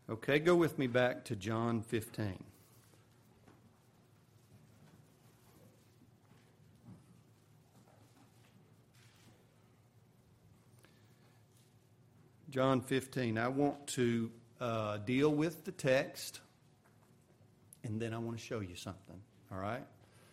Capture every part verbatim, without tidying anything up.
Okay, go with me back to John fifteen. John fifteen. I want to uh, deal with the text, and then I want to show you something, all right?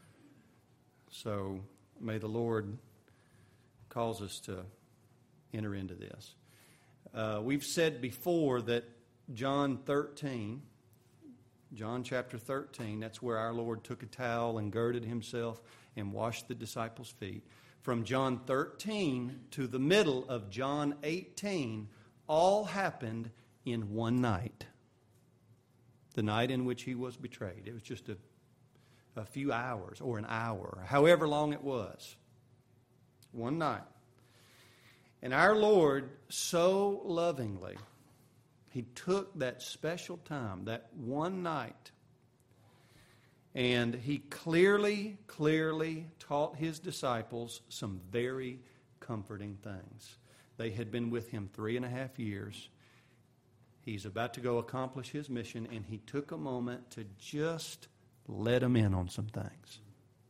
So may the Lord cause us to enter into this. Uh, we've said before that John thirteen, John chapter thirteen, that's where our Lord took a towel and girded himself and washed the disciples' feet. From John thirteen to the middle of John eighteen, all happened in one night. The night in which he was betrayed. It was just a, a few hours or an hour, however long it was. One night. And our Lord so lovingly, he took that special time, that one night, and he clearly, clearly taught his disciples some very comforting things. They had been with him three and a half years. He's about to go accomplish his mission, and he took a moment to just let them in on some things.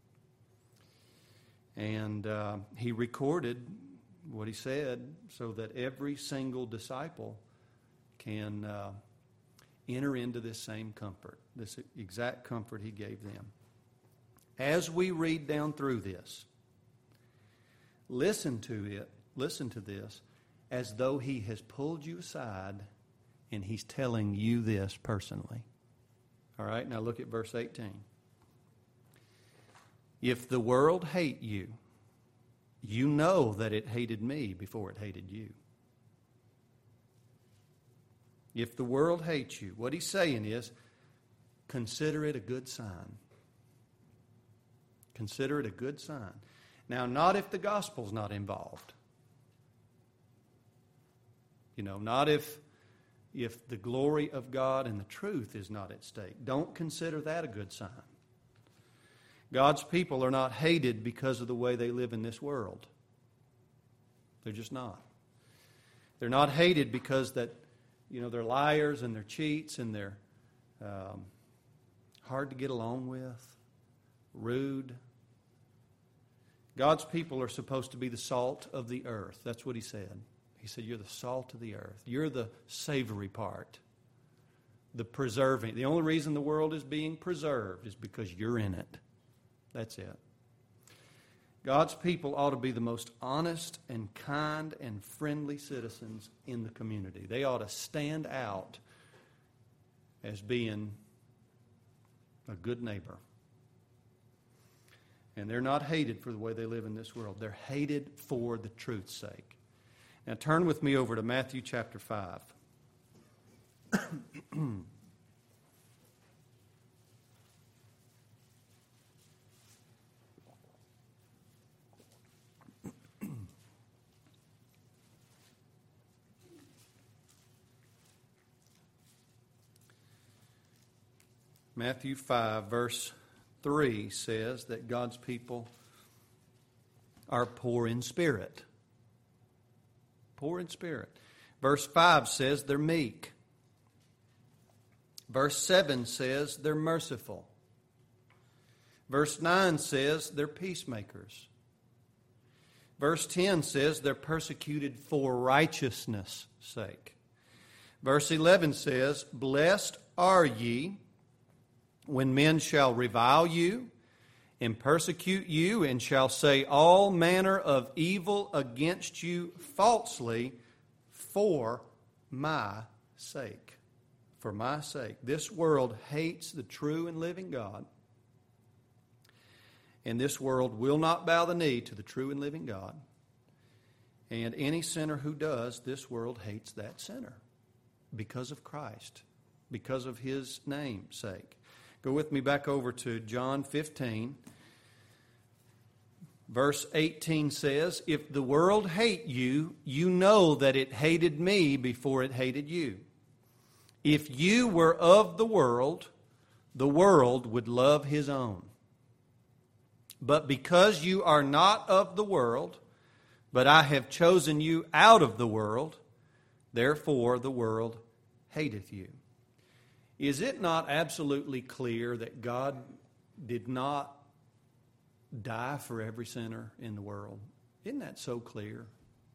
And uh, he recorded what he said so that every single disciple can uh, enter into this same comfort, this exact comfort he gave them. As we read down through this, listen to it. Listen to this as though he has pulled you aside and he's telling you this personally. All right, now look at verse eighteen. If the world hate you, you know that it hated me before it hated you. If the world hates you, what he's saying is, consider it a good sign. Consider it a good sign. Now, not if the gospel's not involved. You know, not if, if the glory of God and the truth is not at stake. Don't consider that a good sign. God's people are not hated because of the way they live in this world. They're just not. They're not hated because that, you know, they're liars and they're cheats and they're um, hard to get along with, rude. God's people are supposed to be the salt of the earth. That's what he said. He said, you're the salt of the earth. You're the savory part, the preserving. The only reason the world is being preserved is because you're in it. That's it. God's people ought to be the most honest and kind and friendly citizens in the community. They ought to stand out as being a good neighbor. And they're not hated for the way they live in this world. They're hated for the truth's sake. Now turn with me over to Matthew chapter five. Matthew five, verse three says that God's people are poor in spirit. Poor in spirit. Verse five says they're meek. Verse seven says they're merciful. Verse nine says they're peacemakers. Verse ten says they're persecuted for righteousness' sake. Verse eleven says, blessed are ye when men shall revile you and persecute you, and shall say all manner of evil against you falsely for my sake. For my sake. This world hates the true and living God. And this world will not bow the knee to the true and living God. And any sinner who does, this world hates that sinner because of Christ, because of his name's sake. Go with me back over to John fifteen. Verse eighteen says, if the world hate you, you know that it hated me before it hated you. If you were of the world, the world would love his own. But because you are not of the world, but I have chosen you out of the world, therefore the world hateth you. Is it not absolutely clear that God did not die for every sinner in the world? Isn't that so clear?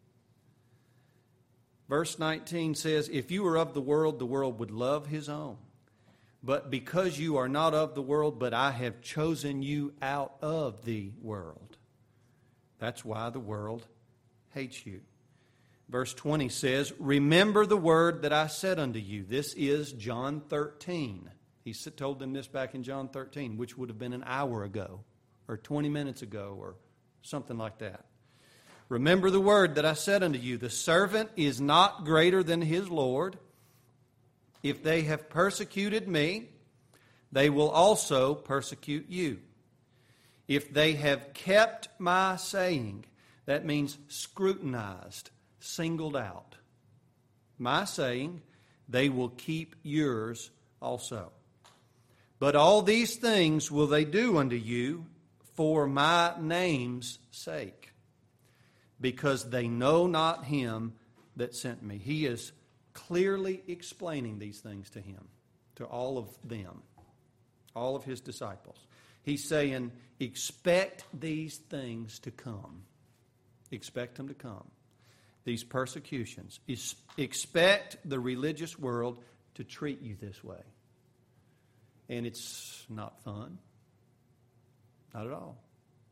Verse nineteen says, if you were of the world, the world would love his own. But because you are not of the world, but I have chosen you out of the world. That's why the world hates you. Verse twenty says, remember the word that I said unto you. This is John thirteen. He told them this back in John thirteen, which would have been an hour ago, or twenty minutes ago, or something like that. Remember the word that I said unto you. The servant is not greater than his Lord. If they have persecuted me, they will also persecute you. If they have kept my saying, that means scrutinized, singled out. My saying, they will keep yours also. But all these things will they do unto you for my name's sake, because they know not him that sent me. He is clearly explaining these things to him, to all of them, all of his disciples. He's saying, expect these things to come. Expect them to come. These persecutions. Expect the religious world to treat you this way. And it's not fun. Not at all.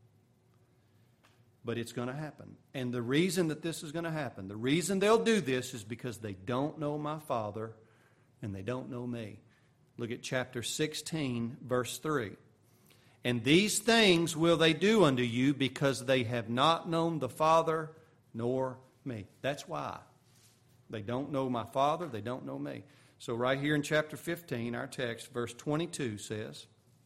But it's going to happen. And the reason that this is going to happen, the reason they'll do this is because they don't know my Father and they don't know me. Look at chapter sixteen, verse three. And these things will they do unto you because they have not known the Father nor me. That's why. They don't know my Father, they don't know me. So right here in chapter fifteen, our text, verse twenty-two says,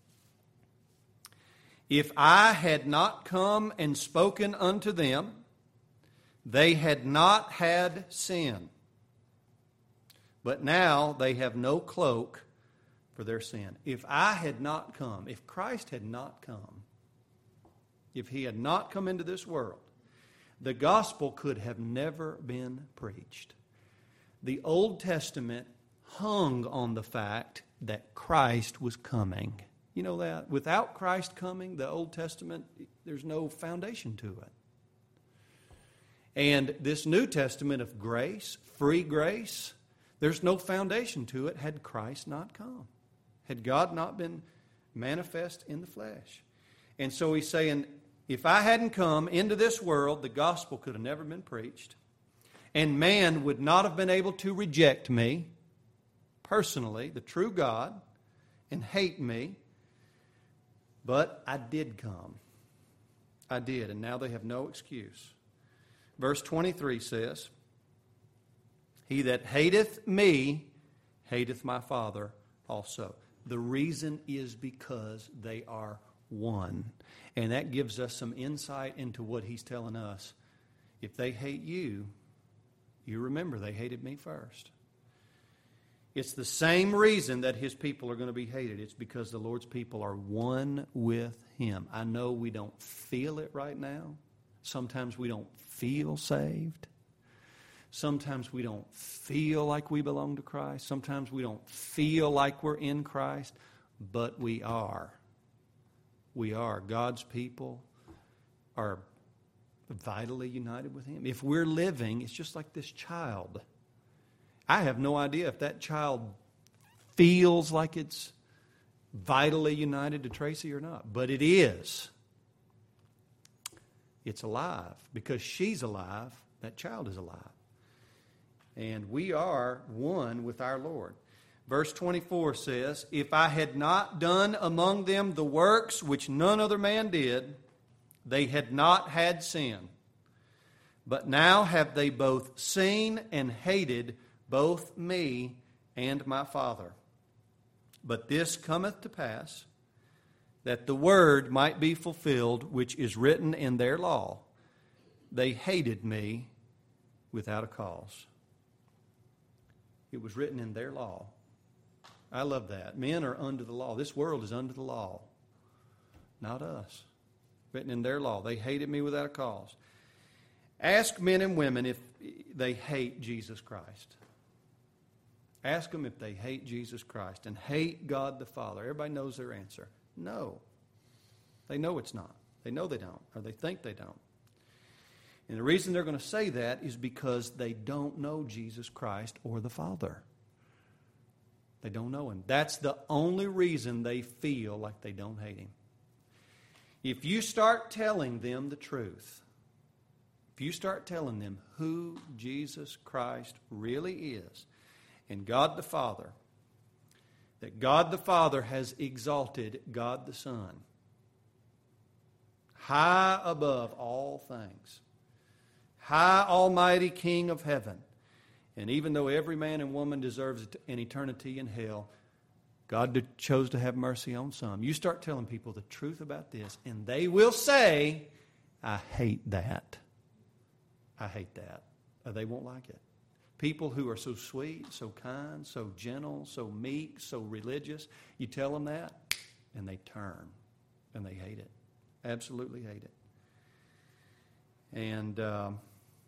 if I had not come and spoken unto them, they had not had sin. But now they have no cloak for their sin. If I had not come, if Christ had not come, if he had not come into this world, the gospel could have never been preached. The Old Testament hung on the fact that Christ was coming. You know that? Without Christ coming, the Old Testament, there's no foundation to it. And this New Testament of grace, free grace, there's no foundation to it had Christ not come. Had God not been manifest in the flesh. And so he's saying, if I hadn't come into this world, the gospel could have never been preached. And man would not have been able to reject me personally, the true God, and hate me. But I did come. I did, and now they have no excuse. Verse twenty-three says, he that hateth me, hateth my Father also. The reason is because they are one. And that gives us some insight into what he's telling us. If they hate you, you remember they hated me first. It's the same reason that his people are going to be hated. It's because the Lord's people are one with him. I know we don't feel it right now. Sometimes we don't feel saved. Sometimes we don't feel like we belong to Christ. Sometimes we don't feel like we're in Christ. But we are. We are. God's people are vitally united with him. If we're living, it's just like this child. I have no idea if that child feels like it's vitally united to Tracy or not. But it is. It's alive. Because she's alive, that child is alive. And we are one with our Lord. Verse twenty-four says, if I had not done among them the works which none other man did, they had not had sin. But now have they both seen and hated both me and my Father. But this cometh to pass, that the word might be fulfilled, which is written in their law. They hated me without a cause. It was written in their law. I love that. Men are under the law. This world is under the law. Not us. Written in their law. They hated me without a cause. Ask men and women if they hate Jesus Christ. Ask them if they hate Jesus Christ and hate God the Father. Everybody knows their answer. No. They know it's not. They know they don't, or they think they don't. And the reason they're going to say that is because they don't know Jesus Christ or the Father. They don't know Him. That's the only reason they feel like they don't hate Him. If you start telling them the truth, if you start telling them who Jesus Christ really is, and God the Father, that God the Father has exalted God the Son high above all things, high almighty King of heaven, and even though every man and woman deserves an eternity in hell, God chose to have mercy on some. You start telling people the truth about this, and they will say, I hate that. I hate that. Or they won't like it. People who are so sweet, so kind, so gentle, so meek, so religious, you tell them that, and they turn, and they hate it. Absolutely hate it. And um,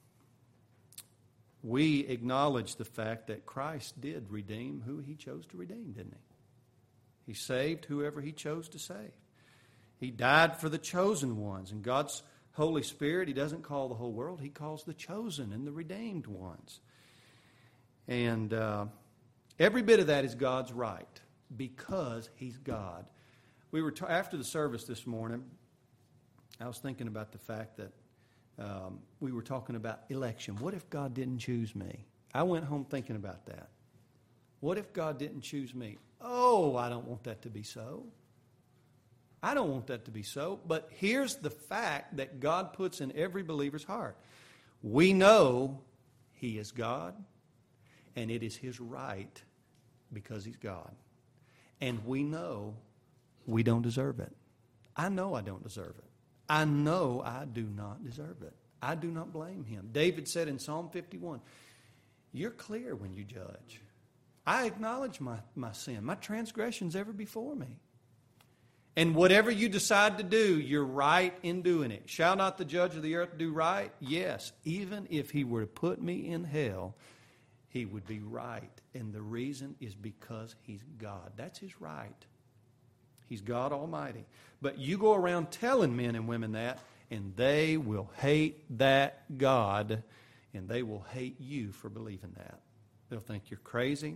we acknowledge the fact that Christ did redeem who He chose to redeem, didn't He? He saved whoever He chose to save. He died for the chosen ones. And God's Holy Spirit, He doesn't call the whole world. He calls the chosen and the redeemed ones. And uh, every bit of that is God's right because He's God. We were t- after the service this morning, I was thinking about the fact that um, we were talking about election. What if God didn't choose me? I went home thinking about that. What if God didn't choose me? Oh, I don't want that to be so. I don't want that to be so. But here's the fact that God puts in every believer's heart. We know He is God, and it is His right because He's God. And we know we don't deserve it. I know I don't deserve it. I know I do not deserve it. I do not blame Him. David said in Psalm fifty-one, you're clear when you judge. I acknowledge my, my sin. My transgression's ever before me. And whatever you decide to do, you're right in doing it. Shall not the judge of the earth do right? Yes. Even if He were to put me in hell, He would be right. And the reason is because He's God. That's His right. He's God Almighty. But you go around telling men and women that, and they will hate that God, and they will hate you for believing that. They'll think you're crazy.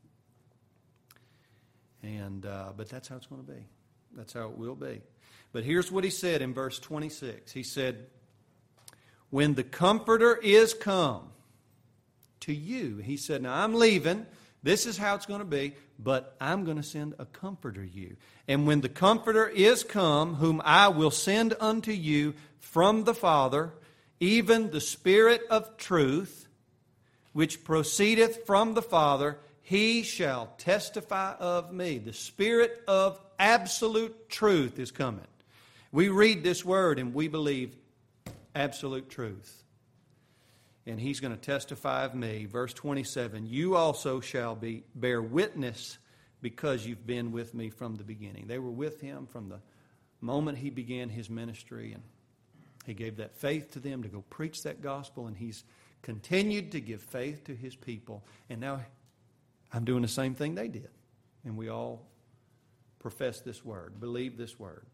And uh, but that's how it's going to be. That's how it will be. But here's what He said in verse twenty-six. He said, when the Comforter is come to you, He said, now I'm leaving. This is how it's going to be, but I'm going to send a Comforter you. And when the Comforter is come, whom I will send unto you from the Father, even the Spirit of truth, which proceedeth from the Father, He shall testify of me. The Spirit of absolute truth is coming. We read this word and we believe absolute truth. And He's going to testify of me. Verse twenty-seven, you also shall be bear witness because you've been with me from the beginning. They were with Him from the moment He began His ministry, and He gave that faith to them to go preach that gospel, and He's continued to give faith to His people. And now I'm doing the same thing they did. And we all profess this word, believe this word.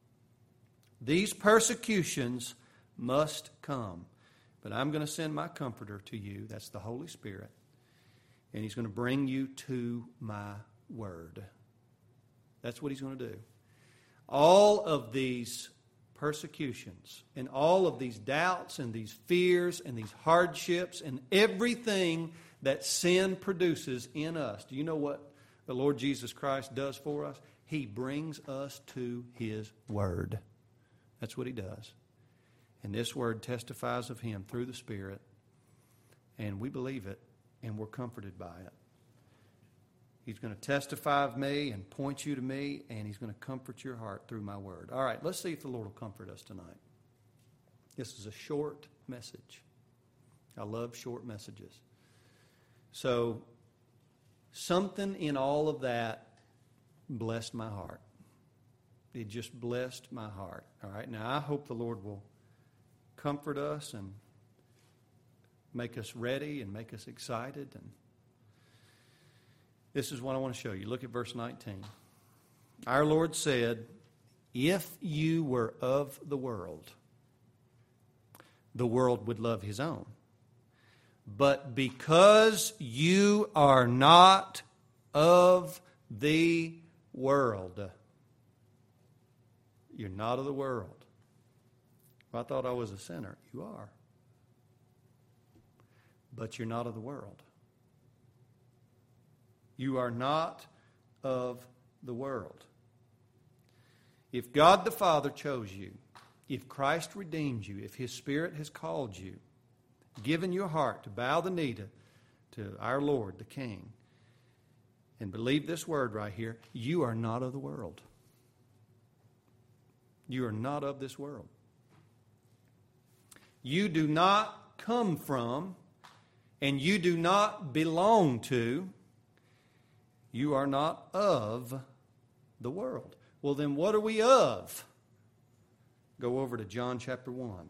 These persecutions must come. But I'm going to send my Comforter to you. That's the Holy Spirit. And He's going to bring you to my word. That's what He's going to do. All of these persecutions and all of these doubts and these fears and these hardships and everything that sin produces in us. Do you know what the Lord Jesus Christ does for us? He brings us to His word. That's what He does. And this word testifies of Him through the Spirit. And we believe it, and we're comforted by it. He's going to testify of me and point you to me, and He's going to comfort your heart through my word. All right, let's see if the Lord will comfort us tonight. This is a short message. I love short messages. So, something in all of that blessed my heart. It just blessed my heart. All right, now I hope the Lord will comfort us and make us ready and make us excited. And This is what I want to show you. Look at verse nineteen. Our Lord said, if you were of the world, the world would love his own. But because you are not of the world, you're not of the world. Well, I thought I was a sinner. You are. But you're not of the world. You are not of the world. If God the Father chose you, if Christ redeemed you, if His Spirit has called you, given your heart to bow the knee to, to our Lord, the King, and believe this word right here, you are not of the world. You are not of this world. You do not come from, and you do not belong to, you are not of the world. Well, then what are we of? Go over to John chapter one.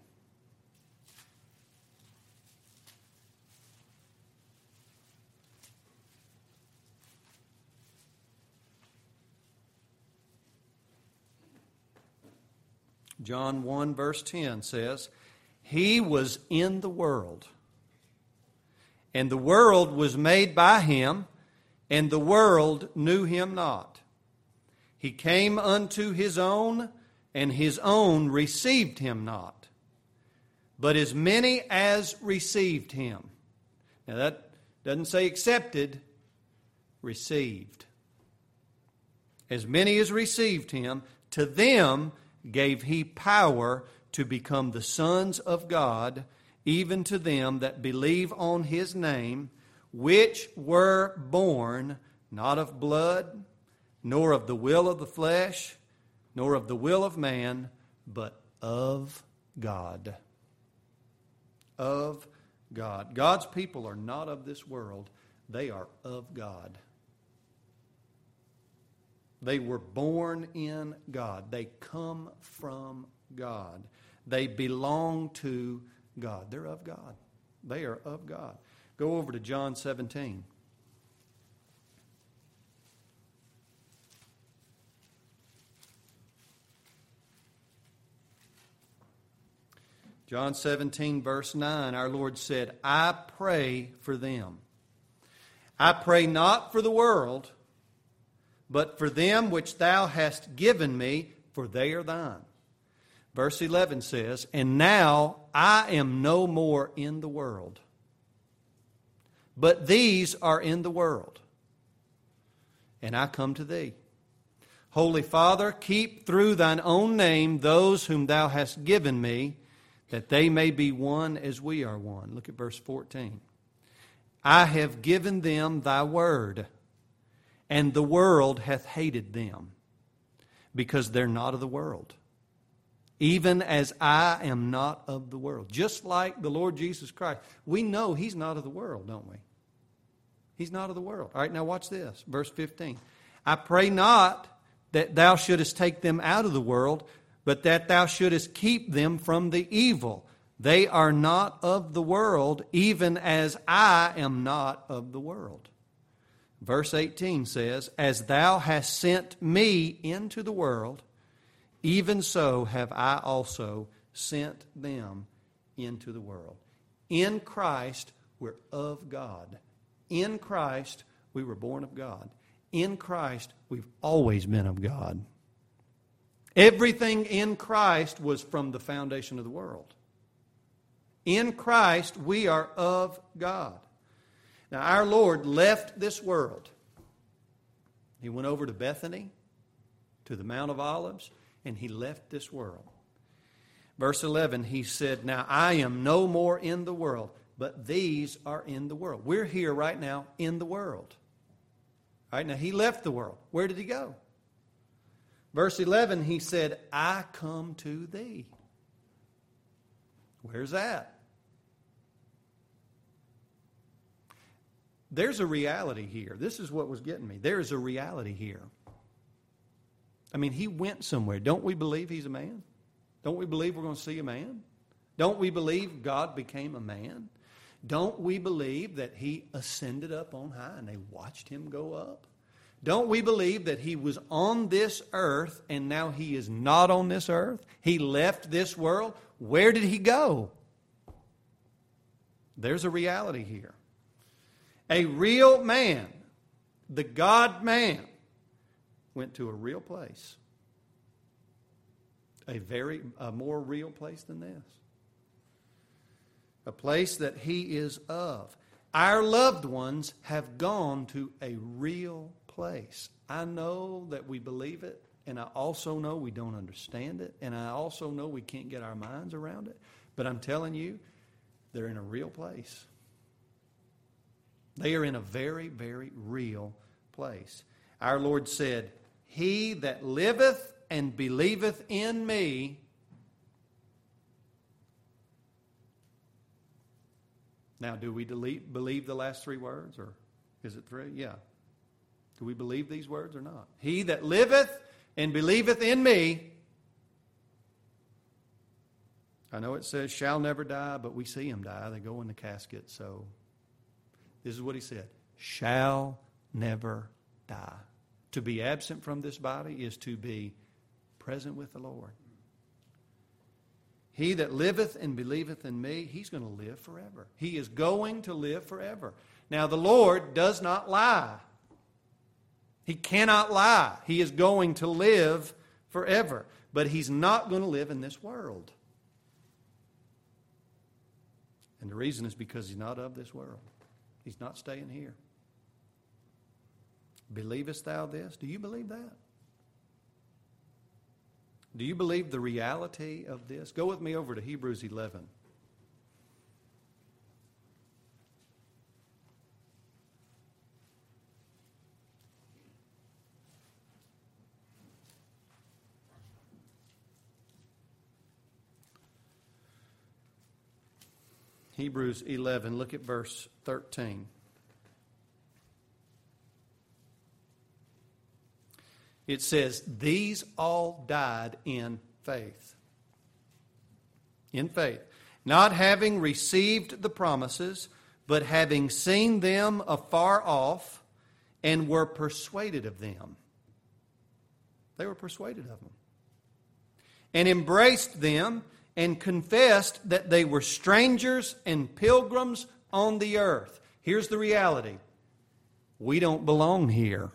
John one verse ten says, He was in the world, and the world was made by Him, and the world knew Him not. He came unto His own, and His own received Him not. But as many as received Him. Now that doesn't say accepted, received. As many as received Him, to them gave He power to become the sons of God, even to them that believe on His name, which were born not of blood, nor of the will of the flesh, nor of the will of man, but of God. Of God. God's people are not of this world. They are of God. They were born in God. They come from God. They belong to God. They're of God. They are of God. Go over to John seventeen. John seventeen, verse nine, our Lord said, I pray for them. I pray not for the world, but for them which thou hast given me, for they are thine. Verse eleven says, And now I am no more in the world, but these are in the world, and I come to thee. Holy Father, keep through thine own name those whom thou hast given me, that they may be one as we are one. Look at verse fourteen. I have given them thy word, and the world hath hated them, because they're not of the world, even as I am not of the world. Just like the Lord Jesus Christ. We know He's not of the world, don't we? He's not of the world. All right, now watch this. Verse fifteen. I pray not that thou shouldest take them out of the world, but that thou shouldest keep them from the evil. They are not of the world, even as I am not of the world. Verse eighteen says, As thou hast sent me into the world, even so have I also sent them into the world. In Christ, we're of God. In Christ, we were born of God. In Christ, we've always been of God. Everything in Christ was from the foundation of the world. In Christ, we are of God. Now, our Lord left this world. He went over to Bethany, to the Mount of Olives, and He left this world. Verse eleven, He said, Now I am no more in the world, but these are in the world. We're here right now in the world. All right, now He left the world. Where did He go? Verse eleven, He said, I come to thee. Where's that? There's a reality here. This is what was getting me. There is a reality here. I mean, He went somewhere. Don't we believe He's a man? Don't we believe we're going to see a man? Don't we believe God became a man? Don't we believe that He ascended up on high and they watched Him go up? Don't we believe that He was on this earth and now He is not on this earth? He left this world. Where did He go? There's a reality here. A real man, the God-man, went to a real place. A very, a more real place than this. A place that He is of. Our loved ones have gone to a real place. I know that we believe it, and I also know we don't understand it, and I also know we can't get our minds around it. But I'm telling you, they're in a real place. They are in a very, very real place. Our Lord said, He that liveth and believeth in me. Now, do we delete, believe the last three words, or is it three? Yeah. Do we believe these words or not? He that liveth and believeth in me. I know it says shall never die, but we see them die. They go in the casket. So this is what He said. Shall never die. To be absent from this body is to be present with the Lord. He that liveth and believeth in me, he's going to live forever. He is going to live forever. Now the Lord does not lie. He cannot lie. He is going to live forever. But He's not going to live in this world. And the reason is because He's not of this world. He's not staying here. Believest thou this? Do you believe that? Do you believe the reality of this? Go with me over to Hebrews eleven. Hebrews eleven, look at verse thirteen. It says, these all died in faith. In faith. Not having received the promises, but having seen them afar off, and were persuaded of them. They were persuaded of them. And embraced them, and confessed that they were strangers and pilgrims on the earth. Here's the reality. We don't belong here.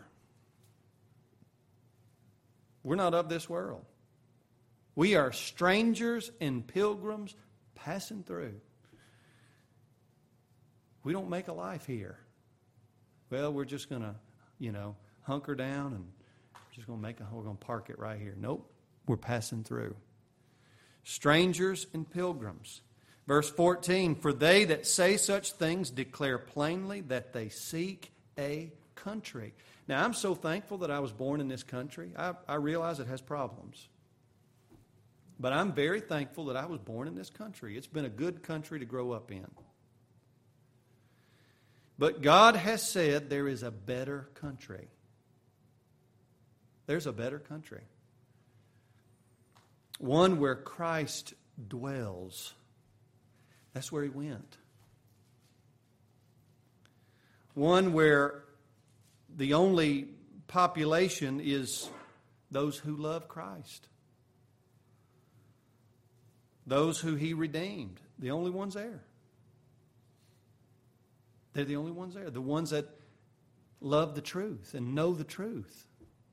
We're not of this world. We are strangers and pilgrims passing through. We don't make a life here. Well, we're just going to, you know, hunker down and just going to make a, we're going to park it right here. Nope. We're passing through. Strangers and pilgrims. Verse fourteen, for they that say such things declare plainly that they seek a country. Now, I'm so thankful that I was born in this country. I, I realize it has problems. But I'm very thankful that I was born in this country. It's been a good country to grow up in. But God has said there is a better country. There's a better country. One where Christ dwells. That's where He went. One where the only population is those who love Christ. Those who He redeemed. The only ones there. They're the only ones there. The ones that love the truth and know the truth.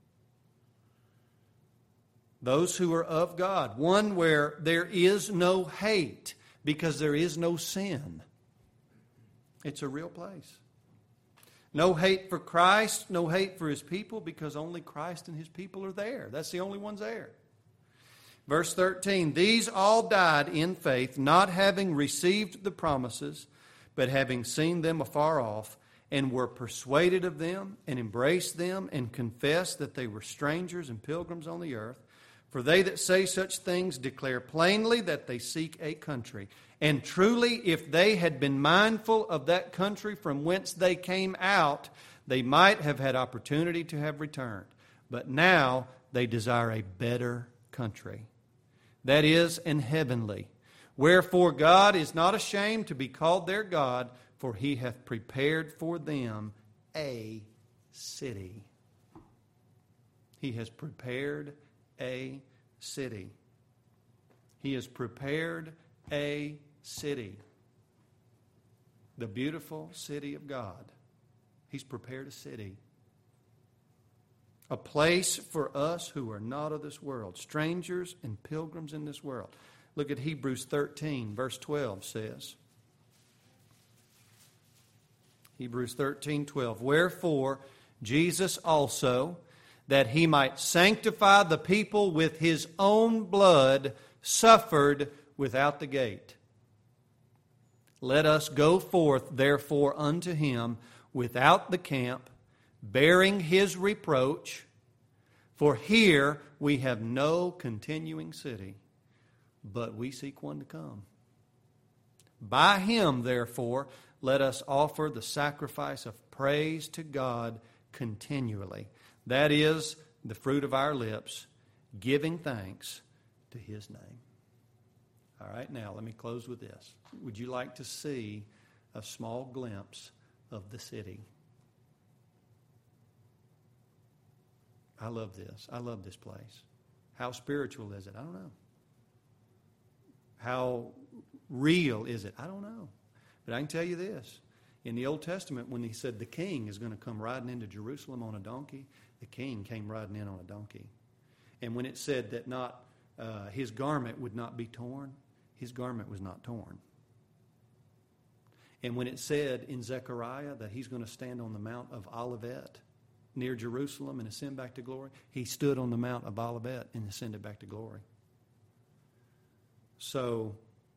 Those who are of God. One where there is no hate because there is no sin. It's a real place. No hate for Christ, no hate for His people because only Christ and His people are there. That's the only ones there. Verse thirteen, these all died in faith, not having received the promises, but having seen them afar off, and were persuaded of them, and embraced them, and confessed that they were strangers and pilgrims on the earth. For they that say such things declare plainly that they seek a country. And truly, if they had been mindful of that country from whence they came out, they might have had opportunity to have returned. But now they desire a better country. That is, an heavenly, Wherefore God is not ashamed to be called their God, for He hath prepared for them a city. He has prepared a city. He has prepared a city. The beautiful city of God. He's prepared a city. A place for us who are not of this world. Strangers and pilgrims in this world. Look at Hebrews thirteen, verse twelve says. Hebrews thirteen, twelve. Wherefore Jesus also, that He might sanctify the people with His own blood, suffered without the gate. Let us go forth therefore unto Him without the camp, bearing His reproach. For here we have no continuing city, but we seek one to come. By Him, therefore, let us offer the sacrifice of praise to God continually. That is the fruit of our lips, giving thanks to His name. All right, now let me close with this. Would you like to see a small glimpse of the city? I love this. I love this place. How spiritual is it? I don't know. How real is it? I don't know. But I can tell you this. In the Old Testament, when He said the king is going to come riding into Jerusalem on a donkey, the king came riding in on a donkey. And when it said that not uh, his garment would not be torn, his garment was not torn. And when it said in Zechariah that He's going to stand on the Mount of Olivet near Jerusalem and ascend back to glory, He stood on the Mount of Olivet and ascended back to glory. So,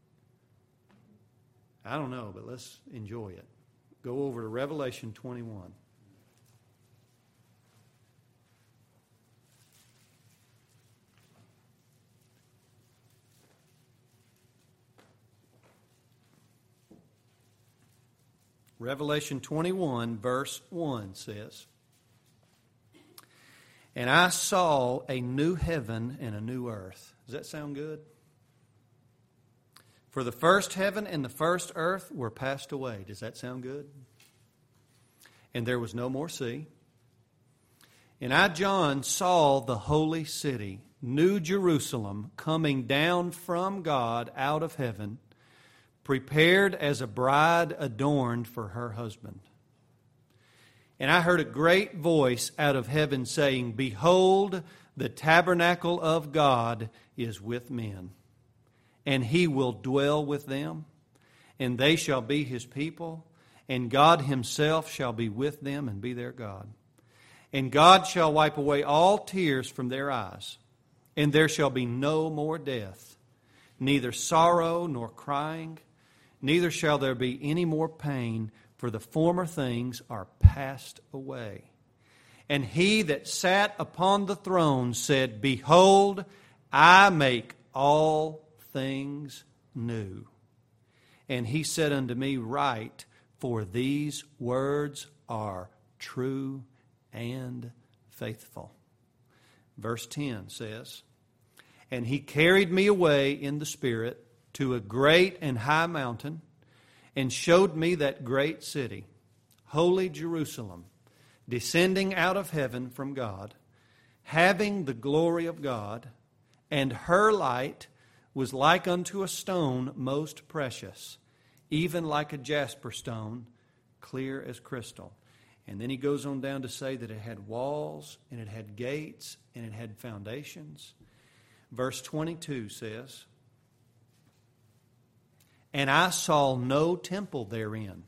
I don't know, but let's enjoy it. Go over to Revelation twenty-one. Revelation twenty-one, verse one says, And I saw a new heaven and a new earth. Does that sound good? For the first heaven and the first earth were passed away. Does that sound good? And there was no more sea. And I, John, saw the holy city, New Jerusalem, coming down from God out of heaven, prepared as a bride adorned for her husband. And I heard a great voice out of heaven saying, Behold, the tabernacle of God is with men, and He will dwell with them, and they shall be His people, and God Himself shall be with them and be their God. And God shall wipe away all tears from their eyes, and there shall be no more death, neither sorrow nor crying, neither shall there be any more pain, for the former things are passed away. And He that sat upon the throne said, Behold, I make all things new. And He said unto me, Write, for these words are true and faithful. Verse ten says, And He carried me away in the Spirit to a great and high mountain, and showed me that great city, holy Jerusalem, descending out of heaven from God, having the glory of God, and her light was like unto a stone most precious, even like a jasper stone, clear as crystal. And then he goes on down to say that it had walls, and it had gates, and it had foundations. Verse twenty-two says, And I saw no temple therein,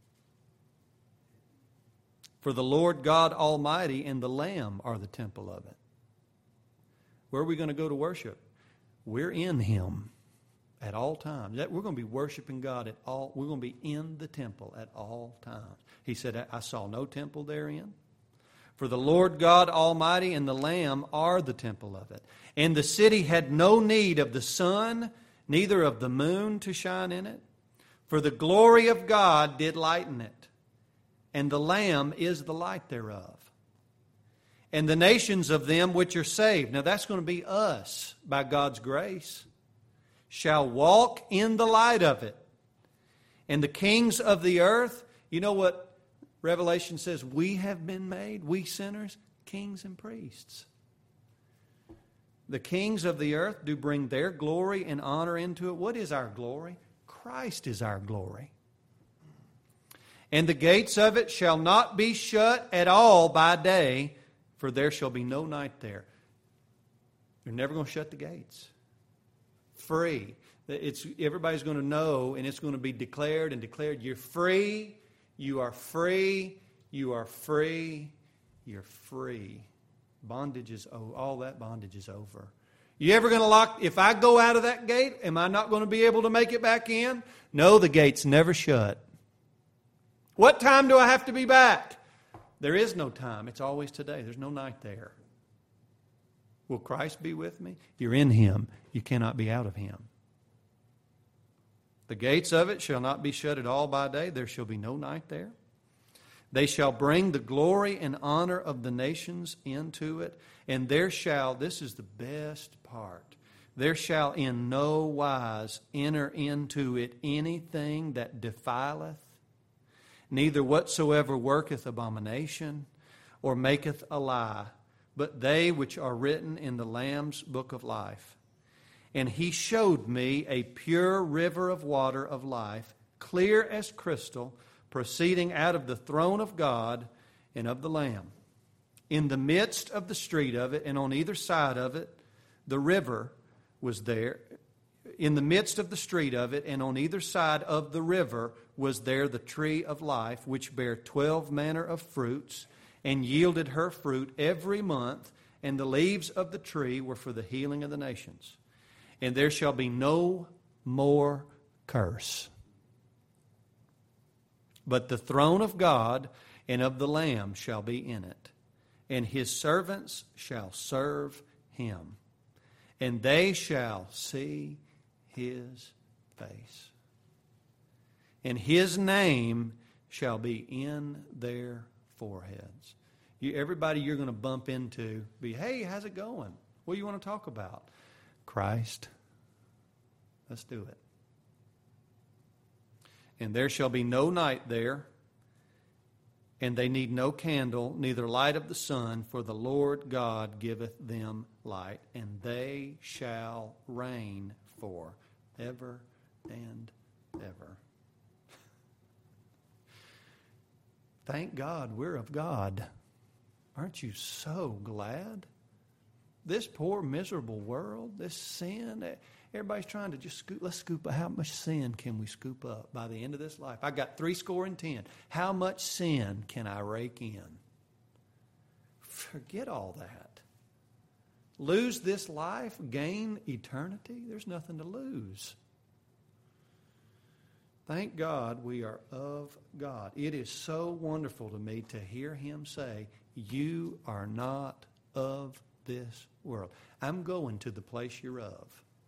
for the Lord God Almighty and the Lamb are the temple of it. Where are we going to go to worship? We're in Him at all times. We're going to be worshiping God at all. We're going to be in the temple at all times. He said, I saw no temple therein. For the Lord God Almighty and the Lamb are the temple of it. And the city had no need of the sun, neither of the moon to shine in it. For the glory of God did lighten it. And the Lamb is the light thereof. And the nations of them which are saved. Now that's going to be us by God's grace. shall walk in the light of it. And the kings of the earth, you know what Revelation says? We have been made, we sinners, kings and priests. The kings of the earth do bring their glory and honor into it. What is our glory? Christ is our glory. And the gates of it shall not be shut at all by day, for there shall be no night there. You're never going to shut the gates. Free. It's, everybody's going to know, and it's going to be declared and declared. You're free. You are free. You are free. You're free. Bondage is over. All that bondage is over. You ever going to lock? If I go out of that gate, am I not going to be able to make it back in? No, the gate's never shut. What time do I have to be back? There is no time. It's always today. There's no night there. Will Christ be with me? You're in Him. You cannot be out of Him. The gates of it shall not be shut at all by day. There shall be no night there. They shall bring the glory and honor of the nations into it. And there shall, this is the best part, there shall in no wise enter into it anything that defileth, neither whatsoever worketh abomination, or maketh a lie, but they which are written in the Lamb's book of life. And He showed me a pure river of water of life, clear as crystal, proceeding out of the throne of God and of the Lamb. In the midst of the street of it, and on either side of it, the river was there. In the midst of the street of it, and on either side of the river, was there the tree of life, which bare twelve manner of fruits, and yielded her fruit every month, and the leaves of the tree were for the healing of the nations. And there shall be no more curse. But the throne of God and of the Lamb shall be in it, and His servants shall serve Him, and they shall see His face. And His name shall be in their foreheads. You, everybody you're going to bump into, be, hey, how's it going? What do you want to talk about? Christ. Let's do it. And there shall be no night there, and they need no candle, neither light of the sun, for the Lord God giveth them light, and they shall reign for ever and ever. Thank God we're of God. Aren't you so glad? This poor, miserable world, this sin, everybody's trying to just scoop, let's scoop up. How much sin can we scoop up by the end of this life? I got three score and ten. How much sin can I rake in? Forget all that. Lose this life, gain eternity? There's nothing to lose. Thank God we are of God. It is so wonderful to me to hear Him say, you are not of this world. I'm going to the place you're of.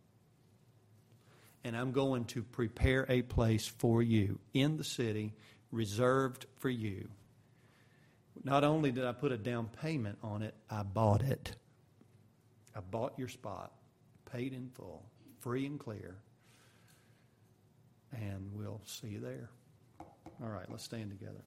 And I'm going to prepare a place for you in the city, reserved for you. Not only did I put a down payment on it, I bought it. I bought your spot, paid in full, free and clear. And we'll see you there. All right, let's stand together.